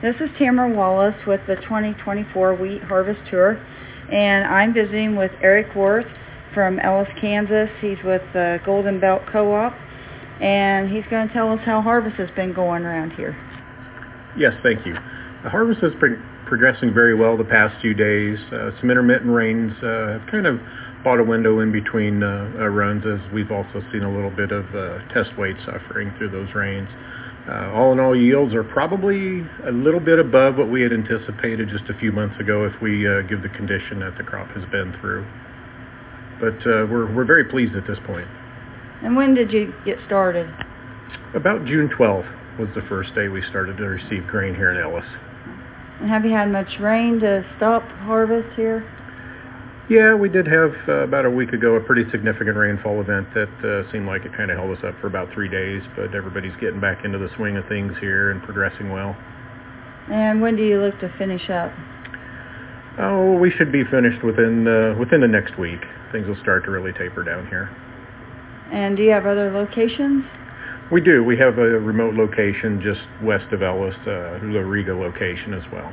This is Tamara Wallace with the 2024 Wheat Harvest Tour, and I'm visiting with Eric Worth from Ellis, Kansas. He's with the Golden Belt Co-op, and he's going to tell us how harvest has been going around here. Yes, thank you. The harvest has been progressing very well the past few days. Some intermittent rains have kind of bought a window in between runs, as we've also seen a little bit of test weight suffering through those rains. All in all, yields are probably a little bit above what we had anticipated just a few months ago if we give the condition that the crop has been through. But we're very pleased at this point. And when did you get started? About June 12th was the first day we started to receive grain here in Ellis. And have you had much rain to stop harvest here? Yeah, we did have about a week ago a pretty significant rainfall event that seemed like it kind of held us up for about 3 days, but everybody's getting back into the swing of things here and progressing well. And when do you look to finish up? Oh, we should be finished within the next week. Things will start to really taper down here. And do you have other locations? We do. We have a remote location just west of Ellis, La Riga location as well.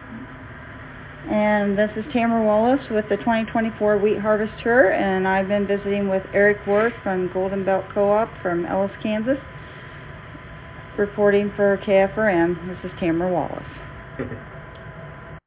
And this is Tamara Wallace with the 2024 Wheat Harvest Tour, and I've been visiting with Eric Worth from Golden Belt Co-op from Ellis, Kansas, reporting for KFRM. This is Tamara Wallace.